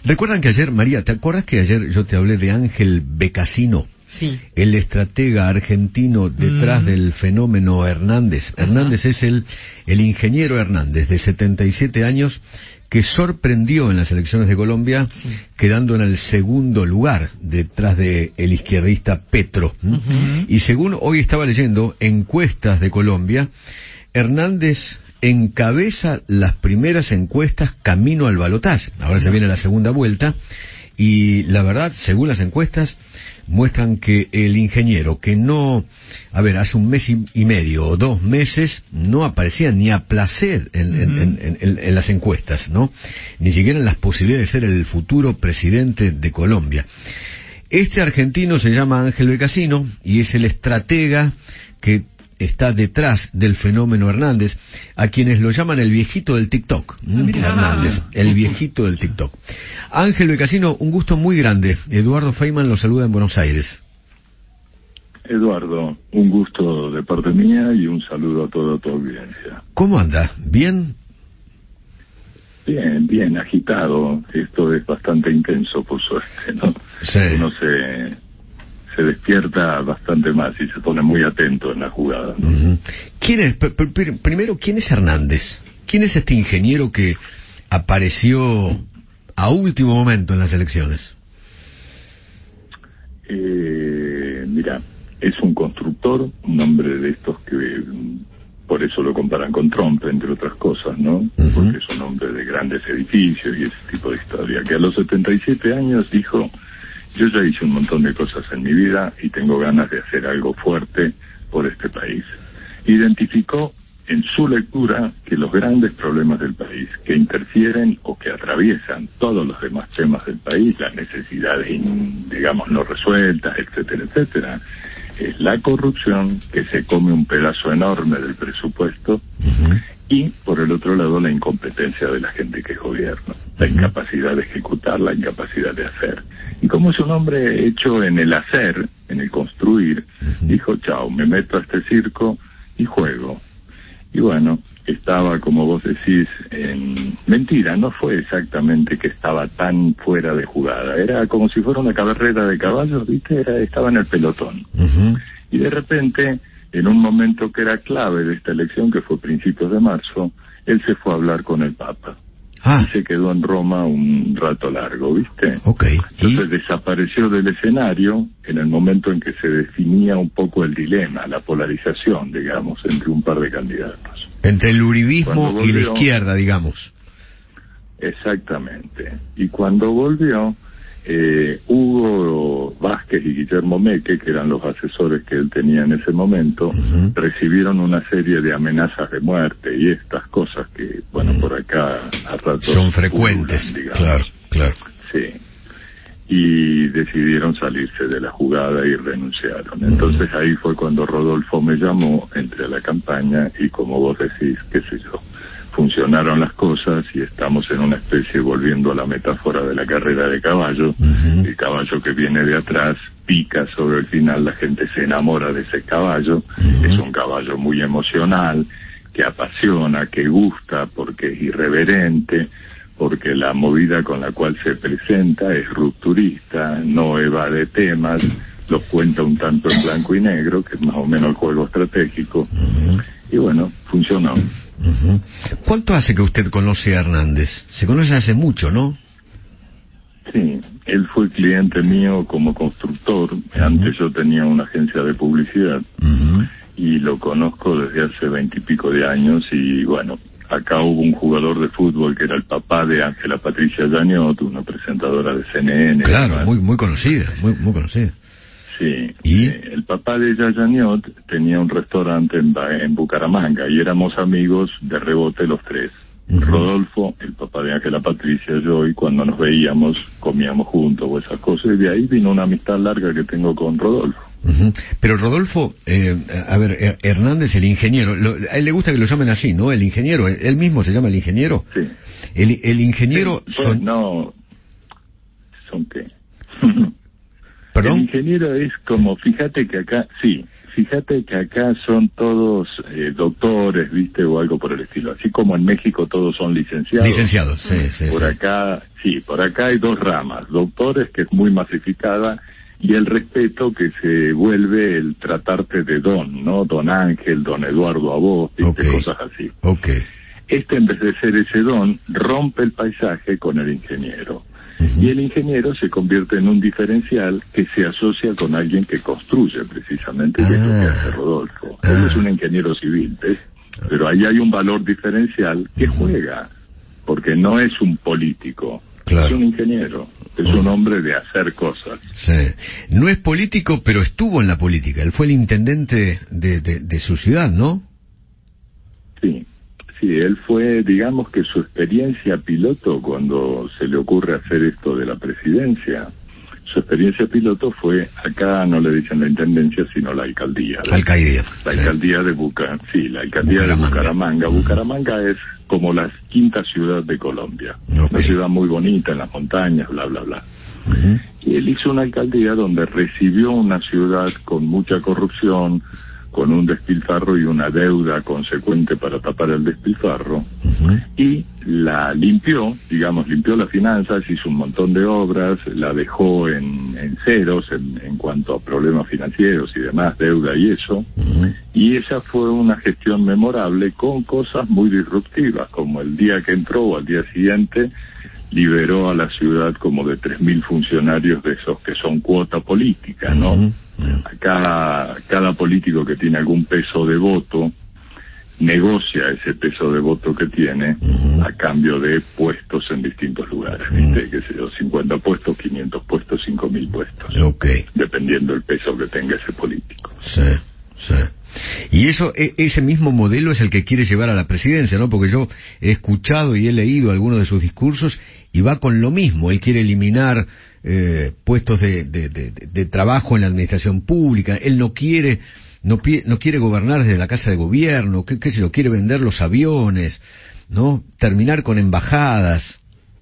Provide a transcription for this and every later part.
Recuerdan que ayer, María, ¿te acuerdas que ayer yo te hablé de Ángel Becasino? Sí. El estratega argentino detrás del fenómeno Hernández. Hernández es el ingeniero Hernández, de 77 años, que sorprendió en las elecciones de Colombia, quedando en el segundo lugar, detrás de el izquierdista Petro. Y según hoy estaba leyendo encuestas de Colombia, Hernández encabeza las primeras encuestas camino al balotaje. Ahora se viene la segunda vuelta, y la verdad, según las encuestas, muestran que el ingeniero, que hace un mes y medio o 2 meses, no aparecía ni a placer en las encuestas, ¿no? Ni siquiera en las posibilidades de ser el futuro presidente de Colombia. Este argentino se llama Ángel Becasino y es el estratega que está detrás del fenómeno Hernández, a quienes lo llaman el viejito del TikTok. Hernández, el viejito del TikTok. Ángel Becasino, un gusto muy grande. Eduardo Feynman lo saluda en Buenos Aires. Eduardo, un gusto de parte mía y un saludo a toda tu audiencia. ¿Cómo anda? ¿Bien? Bien, agitado. Esto es bastante intenso, por suerte, ¿no? Sí. Uno se despierta bastante más y se pone muy atento en la jugada, ¿no? ¿Quién es, primero, quién es Hernández? ¿Quién es este ingeniero que apareció a último momento en las elecciones? Mira, es un constructor, un hombre de estos que por eso lo comparan con Trump, entre otras cosas, ¿no? Porque es un hombre de grandes edificios y ese tipo de historia, que a los 77 años dijo: yo ya hice un montón de cosas en mi vida y tengo ganas de hacer algo fuerte por este país. Identificó en su lectura que los grandes problemas del país, que interfieren o que atraviesan todos los demás temas del país, las necesidades, digamos, no resueltas, etcétera, etcétera, es la corrupción, que se come un pedazo enorme del presupuesto, y por el otro lado la incompetencia de la gente que gobierna, la incapacidad de ejecutar, la incapacidad de hacer. Y como es un hombre hecho en el hacer, en el construir, dijo: chao, me meto a este circo y juego. Y bueno, estaba, como vos decís, mentira, no fue exactamente que estaba tan fuera de jugada, era como si fuera una carrera de caballos, ¿viste? Estaba en el pelotón. Y de repente, en un momento que era clave de esta elección, que fue principios de marzo, él se fue a hablar con el Papa. Y se quedó en Roma un rato largo, ¿viste? Entonces desapareció del escenario en el momento en que se definía un poco el dilema, la polarización, digamos, entre un par de candidatos. Entre el uribismo y la izquierda, digamos. Exactamente. Y cuando volvió, Hugo Vázquez y Guillermo Meque, que eran los asesores que él tenía en ese momento, recibieron una serie de amenazas de muerte y estas cosas que, bueno, por acá a ratos son frecuentes, digamos. Claro. Sí. Y decidieron salirse de la jugada y renunciaron. Entonces ahí fue cuando Rodolfo me llamó, entré a la campaña y, como vos decís, qué sé yo, funcionaron las cosas y estamos en una especie, volviendo a la metáfora de la carrera de caballo, el caballo que viene de atrás pica sobre el final, la gente se enamora de ese caballo, es un caballo muy emocional, que apasiona, que gusta, porque es irreverente, porque la movida con la cual se presenta es rupturista, no evade temas, los cuenta un tanto en blanco y negro, que es más o menos el juego estratégico, y bueno, funcionó. ¿Cuánto hace que usted conoce a Hernández? Se conoce hace mucho, ¿no? Sí, él fue cliente mío como constructor. Antes yo tenía una agencia de publicidad y lo conozco desde hace 20 y pico de años. Y bueno, acá hubo un jugador de fútbol que era el papá de Ángela Patricia Llanyot, una presentadora de CNN. Claro, muy conocida, muy conocida. Sí, el papá de ella, Llanyot, tenía un restaurante en Bucaramanga y éramos amigos de rebote los tres. Rodolfo, el papá de Ángela Patricia, yo, y cuando nos veíamos comíamos juntos o esas cosas, y de ahí vino una amistad larga que tengo con Rodolfo. Pero Rodolfo, Hernández, el ingeniero, a él le gusta que lo llamen así, ¿no? El ingeniero, él mismo se llama el ingeniero. Sí. El ingeniero... Sí, pues, no, ¿son qué? ¿Perdón? El ingeniero es como, fíjate que acá, sí, fíjate que acá son todos doctores, ¿viste? O algo por el estilo. Así como en México todos son licenciados. Licenciados, sí. Por acá hay dos ramas. Doctores, que es muy masificada, y el respeto, que se vuelve el tratarte de don, ¿no? Don Ángel, don Eduardo a vos, ¿viste? Cosas así. En vez de ser ese don, rompe el paisaje con el ingeniero. Y el ingeniero se convierte en un diferencial que se asocia con alguien que construye, precisamente, que es lo que hace Rodolfo. Él es un ingeniero civil, ¿ves? Pero ahí hay un valor diferencial que juega, porque no es un político, es un ingeniero, es un hombre de hacer cosas. No es político, pero estuvo en la política. Él fue el intendente de su ciudad, ¿no? Sí, él fue, digamos que su experiencia piloto, cuando se le ocurre hacer esto de la presidencia, su experiencia piloto fue, acá no le dicen la intendencia, sino la alcaldía. La alcaldía de Bucaramanga. Bucaramanga es como la quinta ciudad de Colombia. Una ciudad muy bonita, en las montañas, bla, bla, bla. Y él hizo una alcaldía donde recibió una ciudad con mucha corrupción, con un despilfarro y una deuda consecuente para tapar el despilfarro, y la limpió, limpió las finanzas, hizo un montón de obras, la dejó en ceros en cuanto a problemas financieros y demás, deuda y eso, y esa fue una gestión memorable con cosas muy disruptivas, como el día que entró o al día siguiente liberó a la ciudad como de 3.000 funcionarios de esos que son cuota política, ¿no? Cada político que tiene algún peso de voto negocia ese peso de voto que tiene a cambio de puestos en distintos lugares, ¿viste? Que sé yo, 50 puestos, 500 puestos, 5.000 puestos, dependiendo del peso que tenga ese político. Y ese mismo modelo es el que quiere llevar a la presidencia, ¿no? Porque yo he escuchado y he leído algunos de sus discursos y va con lo mismo. Él quiere eliminar puestos de trabajo en la administración pública. Él no quiere gobernar desde la Casa de Gobierno, qué sé yo, quiere vender los aviones, ¿no? Terminar con embajadas.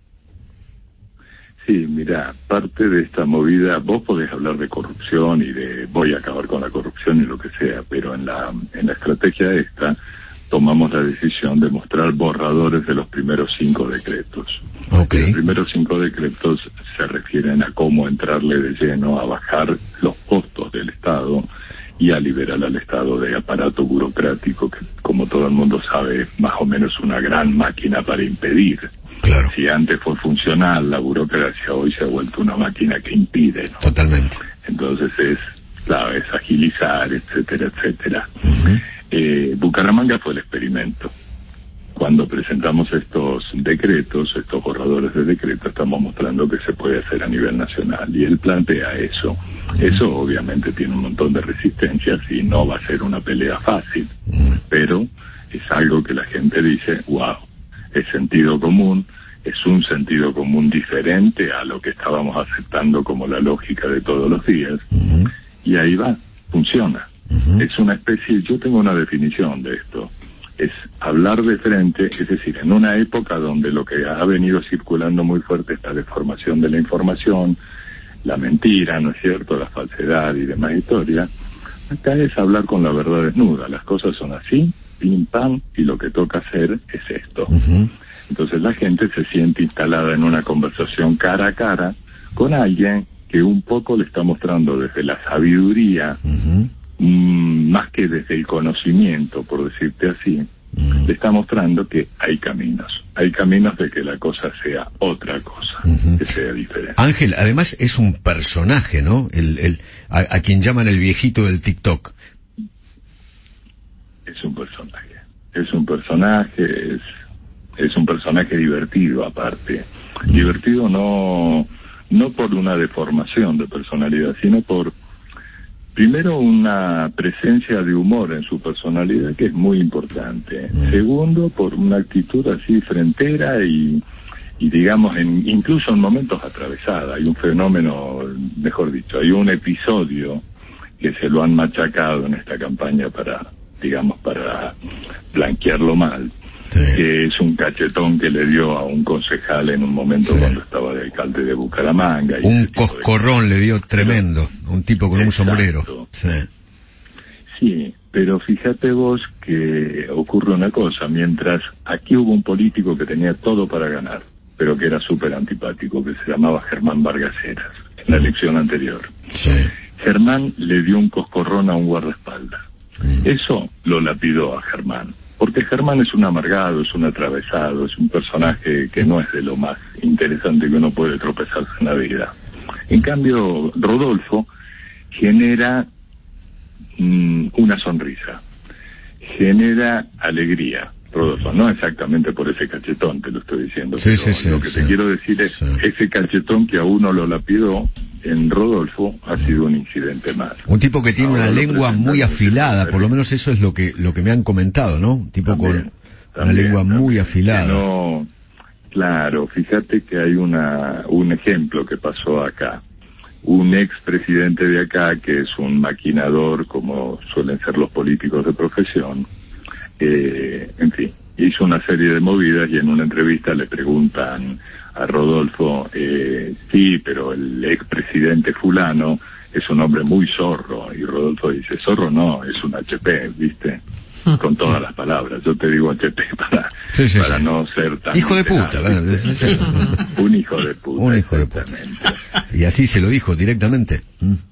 Sí, mira, parte de esta movida, vos podés hablar de corrupción y de voy a acabar con la corrupción y lo que sea, pero en la estrategia esta tomamos la decisión de mostrar borradores de los primeros 5 decretos. Los primeros 5 decretos se refieren a cómo entrarle de lleno a bajar los costos del Estado y a liberar al Estado de aparato burocrático que, como todo el mundo sabe, es más o menos una gran máquina para impedir. Si antes fue funcional la burocracia, hoy se ha vuelto una máquina que impide, ¿no? Totalmente. Entonces es agilizar, etcétera, etcétera. Bucaramanga fue el experimento. Cuando presentamos estos decretos, estos borradores de decretos, estamos mostrando que se puede hacer a nivel nacional, y él plantea eso. Eso obviamente tiene un montón de resistencias y no va a ser una pelea fácil, pero es algo que la gente dice, wow, es sentido común, es un sentido común diferente a lo que estábamos aceptando como la lógica de todos los días, y ahí va, funciona. Es una especie, yo tengo una definición de esto, es hablar de frente, es decir, en una época donde lo que ha venido circulando muy fuerte es la deformación de la información, la mentira, ¿no es cierto?, la falsedad y demás historia. Acá es hablar con la verdad desnuda, las cosas son así, pim pam, y lo que toca hacer es esto. Entonces la gente se siente instalada en una conversación cara a cara con alguien que un poco le está mostrando desde la sabiduría, más que desde el conocimiento, por decirte así, le está mostrando que hay caminos de que la cosa sea otra cosa, que sea diferente. Ángel, además es un personaje, ¿no? A quien llaman el viejito del TikTok. Es un personaje divertido, aparte. Divertido no por una deformación de personalidad, sino por, primero, una presencia de humor en su personalidad que es muy importante. Segundo, por una actitud así frentera y digamos, incluso en momentos atravesada. Hay un fenómeno, mejor dicho, hay un episodio que se lo han machacado en esta campaña para blanquearlo mal. Que es un cachetón que le dio a un concejal en un momento cuando estaba de alcalde de Bucaramanga. Un coscorrón le dio tremendo, un tipo con un sombrero. Sí, pero fíjate vos que ocurre una cosa, mientras aquí hubo un político que tenía todo para ganar, pero que era súper antipático, que se llamaba Germán Vargas Lleras, en la elección anterior. Sí. Germán le dio un coscorrón a un guardaespaldas. Eso lo lapidó a Germán, porque Germán es un amargado, es un atravesado, es un personaje que no es de lo más interesante que uno puede tropezarse en la vida. En cambio, Rodolfo genera una sonrisa, genera alegría. Rodolfo, no exactamente por ese cachetón, te lo estoy diciendo, sí, pero lo que te quiero decir es, ese cachetón que a uno lo lapidó, en Rodolfo ha sido un incidente más. Un tipo que tiene una lengua muy afilada, por lo menos eso es lo que me han comentado, ¿no? Un tipo con una lengua muy afilada. No, claro, fíjate que hay un ejemplo que pasó acá. Un expresidente de acá, que es un maquinador, como suelen ser los políticos de profesión, en fin, hizo una serie de movidas y en una entrevista le preguntan a Rodolfo, sí, pero el expresidente fulano es un hombre muy zorro, y Rodolfo dice, zorro no, es un HP, ¿viste? Con todas las palabras, yo te digo HP para no ser tan... Hijo de puta, un hijo de puta. Un hijo de puta. Y así se lo dijo directamente.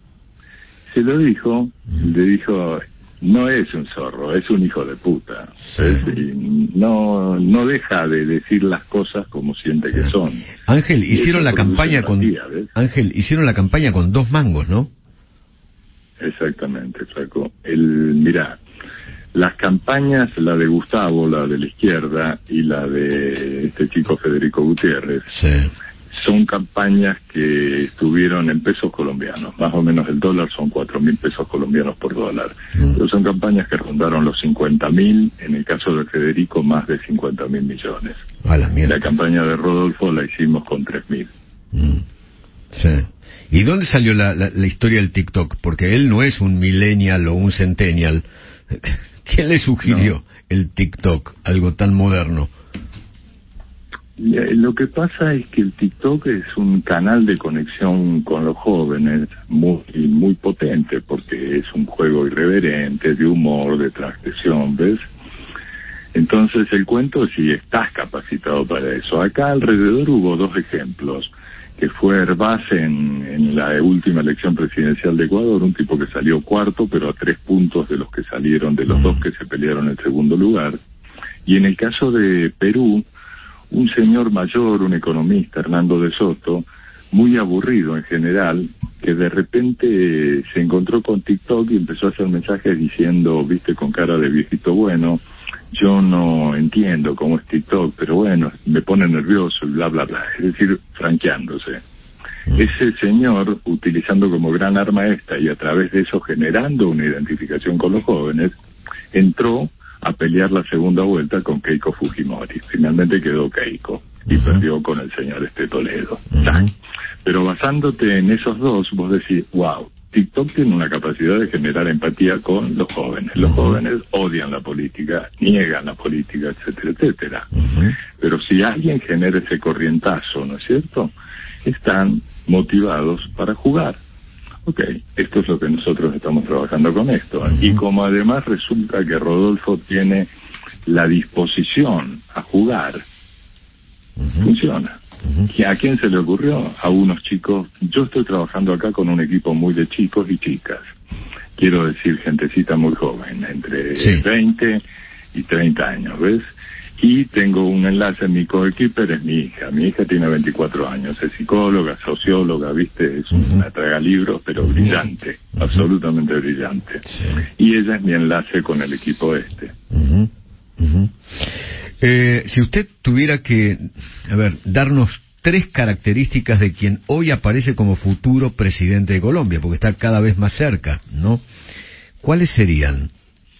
Se lo dijo, le dijo, no es un zorro, es un hijo de puta. Y no deja de decir las cosas como siente que son. Ángel, hicieron la campaña hicieron la campaña con 2 mangos, ¿no? Exactamente, Flaco. Mirá, las campañas, la de Gustavo, la de la izquierda, y la de este chico Federico Gutiérrez, son campañas que estuvieron en pesos colombianos. Más o menos el dólar son 4.000 pesos colombianos por dólar. Pero son campañas que rondaron los 50.000, en el caso de Federico más de 50.000 millones. La campaña de Rodolfo la hicimos con 3.000. Sí. ¿Y dónde salió la historia del TikTok? Porque él no es un millennial o un centennial. ¿Quién le sugirió el TikTok, algo tan moderno? Lo que pasa es que el TikTok es un canal de conexión con los jóvenes muy potente, porque es un juego irreverente, de humor, de transgresión, ¿ves? Entonces el cuento es si estás capacitado para eso. Acá alrededor hubo 2 ejemplos, que fue Hervás en la última elección presidencial de Ecuador, un tipo que salió cuarto, pero a 3 puntos de los que salieron, de los 2 que se pelearon el segundo lugar. Y en el caso de Perú, un señor mayor, un economista, Hernando de Soto, muy aburrido en general, que de repente se encontró con TikTok y empezó a hacer mensajes diciendo, viste, con cara de viejito bueno, yo no entiendo cómo es TikTok, pero bueno, me pone nervioso y bla, bla, bla. Es decir, franqueándose. Ese señor, utilizando como gran arma esta y a través de eso generando una identificación con los jóvenes, entró a pelear la segunda vuelta con Keiko Fujimori. Finalmente quedó Keiko y perdió con el señor Toledo. Pero basándote en esos dos, vos decís, wow, TikTok tiene una capacidad de generar empatía con los jóvenes. Los jóvenes odian la política, niegan la política, etcétera, etcétera. Pero si alguien genera ese corrientazo, ¿no es cierto?, están motivados para jugar. Ok, esto es lo que nosotros estamos trabajando con esto. Y como además resulta que Rodolfo tiene la disposición a jugar, funciona. ¿Y a quién se le ocurrió? A unos chicos. Yo estoy trabajando acá con un equipo muy de chicos y chicas. Quiero decir, gentecita muy joven, entre 20 y 30 años, ¿ves? Y tengo un enlace, mi coequiper es mi hija. Mi hija tiene 24 años, es psicóloga, socióloga, ¿viste? Es una tragalibros, pero brillante, absolutamente brillante. Y ella es mi enlace con el equipo este. Si usted tuviera que, darnos 3 características de quien hoy aparece como futuro presidente de Colombia, porque está cada vez más cerca, ¿no? ¿Cuáles serían?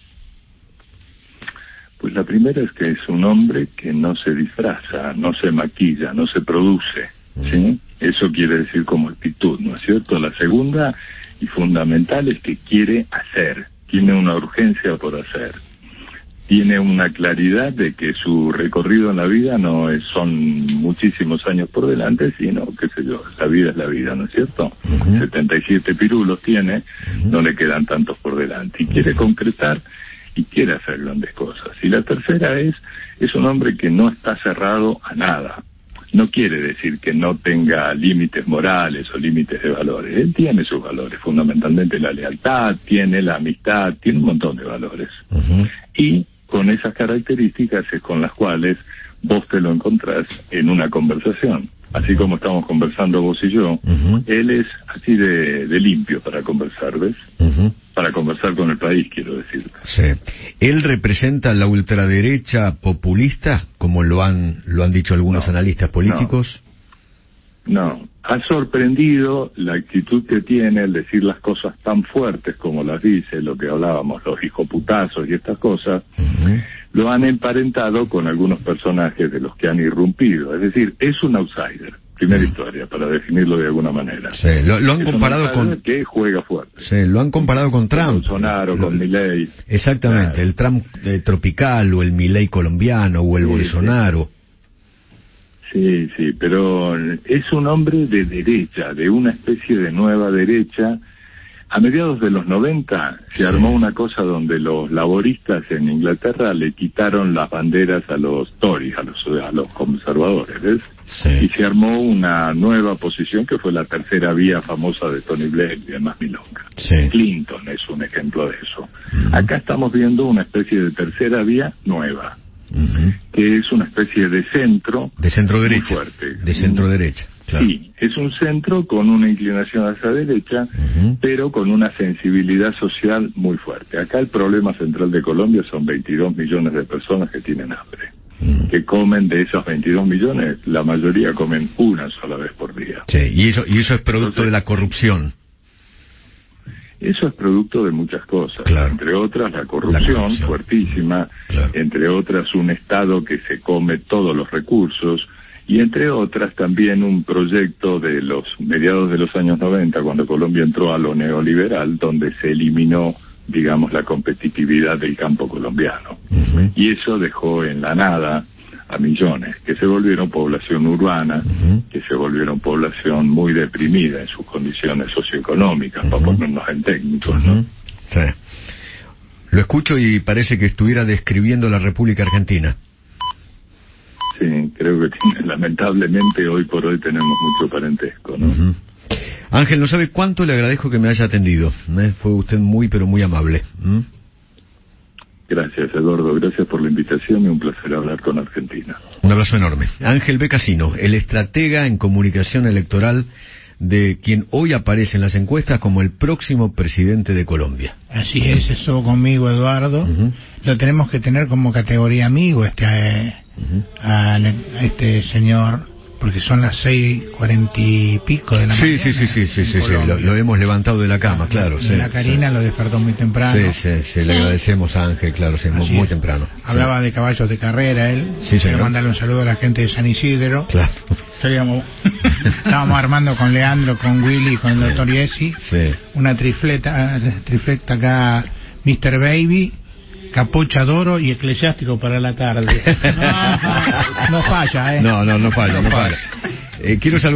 Pues la primera es que es un hombre que no se disfraza, no se maquilla, no se produce, ¿sí? Eso quiere decir como actitud, ¿no es cierto? La segunda y fundamental es que quiere hacer, tiene una urgencia por hacer. tiene una claridad de que su recorrido en la vida son muchísimos años por delante, sino, qué sé yo, la vida es la vida, ¿no es cierto? 77 pirulos tiene, no le quedan tantos por delante, y quiere concretar y quiere hacer grandes cosas. Y la tercera es un hombre que no está cerrado a nada. No quiere decir que no tenga límites morales o límites de valores. Él tiene sus valores, fundamentalmente la lealtad, tiene la amistad, tiene un montón de valores. Y con esas características es con las cuales vos te lo encontrás en una conversación. Así como estamos conversando vos y yo, él es así de limpio para conversar, ¿ves? Para conversar con el país, quiero decir. Sí. ¿Él representa la ultraderecha populista, como lo han dicho algunos analistas políticos? No. Ha sorprendido la actitud que tiene, el decir las cosas tan fuertes como las dice, lo que hablábamos, los hijoputazos y estas cosas, lo han emparentado con algunos personajes de los que han irrumpido. Es decir, es un outsider. Primera historia, para definirlo de alguna manera. Sí, lo han comparado con... que juega fuerte. Sí, lo han comparado con Trump. Con Bolsonaro, con Milei. Exactamente, claro. El Trump tropical, o el Milei colombiano, o el Bolsonaro. Sí, pero es un hombre de derecha, de una especie de nueva derecha. A mediados de los 90 se armó una cosa donde los laboristas en Inglaterra le quitaron las banderas a los Tories, a los conservadores, ¿ves? Sí. Y se armó una nueva posición que fue la tercera vía famosa de Tony Blair y demás milonga. Sí. Clinton es un ejemplo de eso. Acá estamos viendo una especie de tercera vía nueva, que es una especie de centro. De centro derecha. Fuerte. De centro derecha. Claro. Sí, es un centro con una inclinación hacia derecha, pero con una sensibilidad social muy fuerte. Acá el problema central de Colombia son 22 millones de personas que tienen hambre. Que comen, de esos 22 millones, la mayoría comen una sola vez por día. Sí, y eso es producto de la corrupción. Eso es producto de muchas cosas, claro. Entre otras la corrupción fuertísima, claro. Entre otras un Estado que se come todos los recursos, y entre otras también un proyecto de los mediados de los años 90, cuando Colombia entró a lo neoliberal, donde se eliminó, digamos, la competitividad del campo colombiano. Y eso dejó en la nada a millones, que se volvieron población urbana, que se volvieron población muy deprimida en sus condiciones socioeconómicas, para ponernos en técnicos, ¿no? Sí. Lo escucho y parece que estuviera describiendo la República Argentina. Sí, creo que lamentablemente hoy por hoy tenemos mucho parentesco, ¿no? Ángel, no sabe cuánto le agradezco que me haya atendido. Fue usted muy, pero muy amable. Gracias, Eduardo. Gracias por la invitación y un placer hablar con Argentina. Un abrazo enorme. Ángel B. Casino, el estratega en comunicación electoral de quien hoy aparece en las encuestas como el próximo presidente de Colombia. Así es, estuvo conmigo Eduardo. Lo tenemos que tener como categoría amigo a este señor, porque son las 6:40 y pico de la mañana. Sí, lo hemos levantado de la cama, claro. La Karina lo despertó muy temprano. Sí, le agradecemos a Ángel, claro, muy temprano. Hablaba de caballos de carrera él. Quiero mandarle un saludo a la gente de San Isidro. Claro. Estábamos armando con Leandro, con Willy, con el doctor Yesi, una trifleta acá, Mr. Baby, Capucha Doro y Eclesiástico para la tarde. No falla, No falla. Quiero saludar